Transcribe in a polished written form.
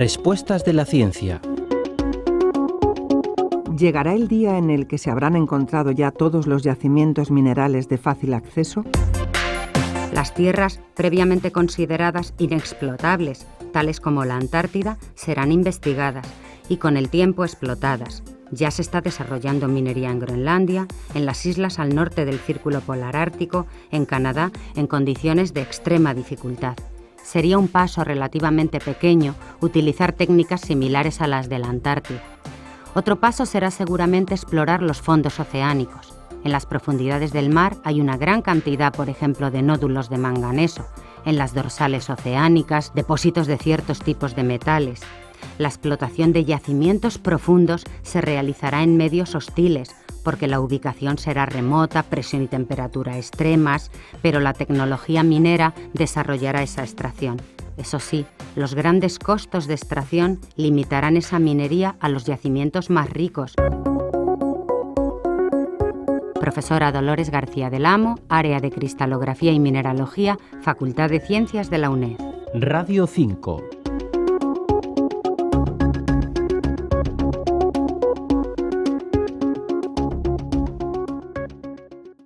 Respuestas de la ciencia. ¿Llegará el día en el que se habrán encontrado ya todos los yacimientos minerales de fácil acceso? Las tierras previamente consideradas inexplotables, tales como la Antártida, serán investigadas y con el tiempo explotadas. Ya se está desarrollando minería en Groenlandia, en las islas al norte del Círculo Polar Ártico, en Canadá, en condiciones de extrema dificultad. Sería un paso relativamente pequeño utilizar técnicas similares a las de la Antártida. Otro paso será seguramente explorar los fondos oceánicos. En las profundidades del mar hay una gran cantidad, por ejemplo, de nódulos de manganeso, en las dorsales oceánicas, depósitos de ciertos tipos de metales. La explotación de yacimientos profundos se realizará en medios hostiles, porque la ubicación será remota, presión y temperatura extremas, pero la tecnología minera desarrollará esa extracción. Eso sí, los grandes costos de extracción limitarán esa minería a los yacimientos más ricos. Profesora Dolores García del Amo, Área de Cristalografía y Mineralogía, Facultad de Ciencias de la UNED. Radio 5.